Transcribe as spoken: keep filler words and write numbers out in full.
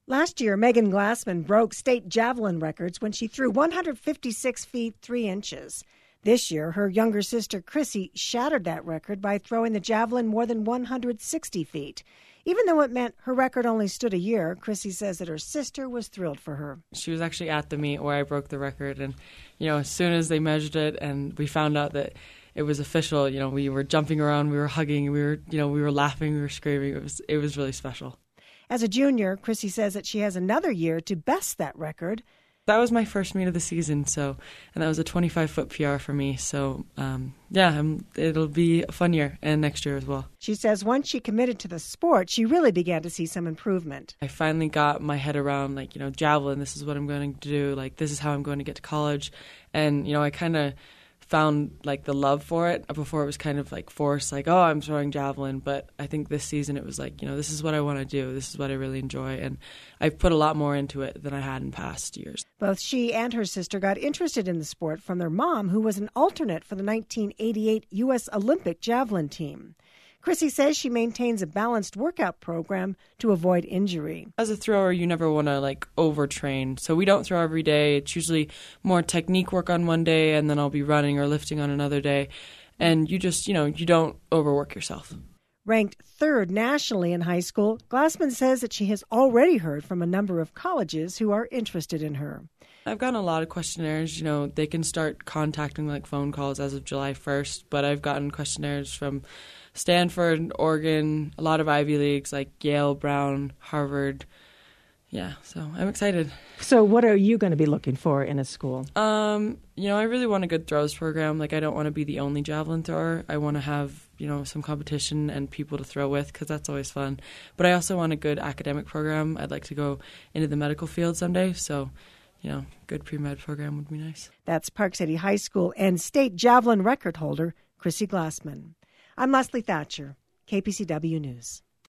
Last year, Megan Glassman broke state javelin records when she threw one hundred fifty-six feet three inches. This year, her younger sister Chrissy shattered that record by throwing the javelin more than one hundred sixty feet. Even though it meant her record only stood a year, Chrissy says that her sister was thrilled for her. She was actually at the meet where I broke the record, and you know, as soon as they measured it and we found out that it was official, you know, we were jumping around, we were hugging, we were, you know, we were laughing, we were screaming. It was, it was really special. As a junior, Chrissy says that she has another year to best that record. That was my first meet of the season, so, and that was a twenty-five foot P R for me. So, um, yeah, um, it'll be a fun year, and next year as well. She says once she committed to the sport, she really began to see some improvement. I finally got my head around, like, you know, javelin, this is what I'm going to do, like, this is how I'm going to get to college. And, you know, I kind of found like the love for it. Before it was kind of like forced, like, oh, I'm throwing javelin. But I think this season it was like, you know, this is what I want to do. This is what I really enjoy. And I've put a lot more into it than I had in past years. Both she and her sister got interested in the sport from their mom, who was an alternate for the nineteen eighty-eight U S Olympic javelin team. Chrissy says she maintains a balanced workout program to avoid injury. As a thrower, you never want to like overtrain. So we don't throw every day. It's usually more technique work on one day, and then I'll be running or lifting on another day. And you just, you know, you don't overwork yourself. Ranked third nationally in high school, Glassman says that she has already heard from a number of colleges who are interested in her. I've gotten a lot of questionnaires. You know, they can start contacting like phone calls as of July first, but I've gotten questionnaires from Stanford, Oregon, a lot of Ivy Leagues like Yale, Brown, Harvard. Yeah, so I'm excited. So what are you going to be looking for in a school? Um, you know, I really want a good throws program. Like, I don't want to be the only javelin thrower. I want to have, you know, some competition and people to throw with, because that's always fun. But I also want a good academic program. I'd like to go into the medical field someday, so you know, good pre-med program would be nice. That's Park City High School and state javelin record holder Chrissy Glassman. I'm Leslie Thatcher, K P C W News.